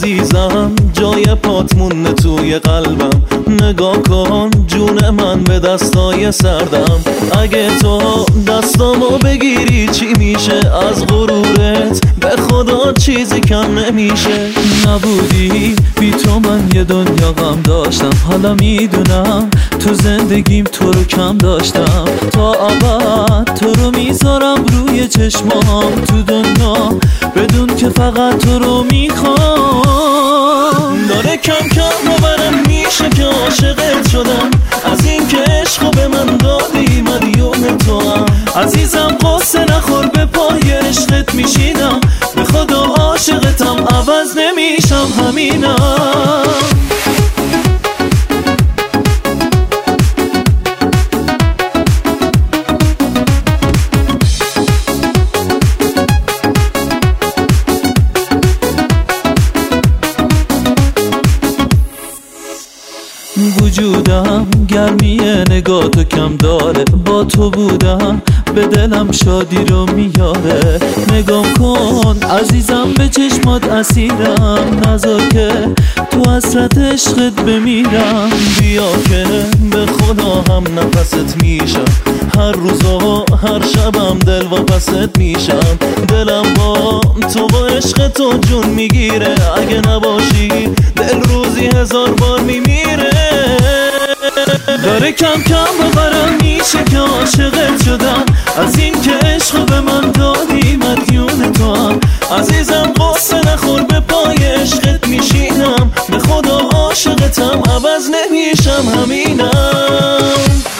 عزیزم جای پات مونده توی قلبم، نگاه کن جون من به دستای سردم. اگه تو دستامو بگیری چی میشه؟ از غرورت به خدا چیزی کم نمیشه. نبودی بی تو من یه دنیا غم داشتم، حالا میدونم تو زندگیم تو رو کم داشتم. تا ابد تو رو میذارم روی چشمام تو دنیا، بدون که فقط تو رو میخوام. داره کم کم باورم میشه که عاشقت شدم، از این که عشقو به من دادی مدیون تو هم. عزیزم قصه نخور به پای عشقت میشینم، به خدا عاشقتم عوض نمیشم همینم. وجودم گرمی نگاه تو کم داره، با تو بودم به دلم شادی رو میاره. نگام کن عزیزم به چشمات اسیرم، نذار که تو حسرت عشقت بمیرم. بیا که به خدا هم نفست میشم، هر روز و هر شبم دل واپست میشم. دلم با تو با عشق تو جون میگیره، اگه نباشی دل روزی 1000 بار میمیره. داره کم کم باورم میشه که عاشقت شدم، از این که عشقو به من دادی مدیون تو هم. عزیزم قصه نخور به پای عشقت میشینم، به خدا عاشقتم عوض نمیشم همینم.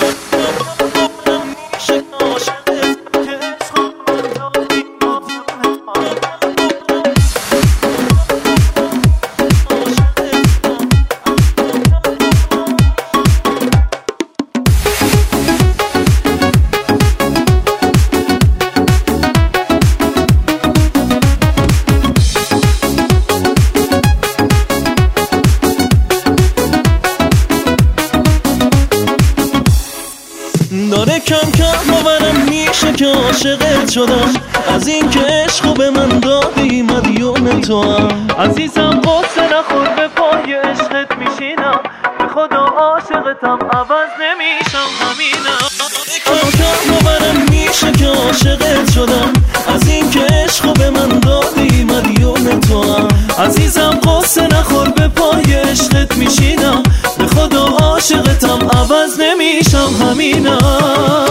داره کم کم باورم میشه که عاشقت شدم، از این که عشقو به من دادی مدیون تو هم. عزیزم قصه نخور به پای عشقت میشینم، به خدا عاشقتم عوض نمیشم همینم. کم کم باورم میشه که عاشقت شدم، از این که عشقو به من دادی مدیون تو هم. عزیزم قصه نخور به پای عشقت میشینم، به خدا عاشقتم عوض نمیشم همینم.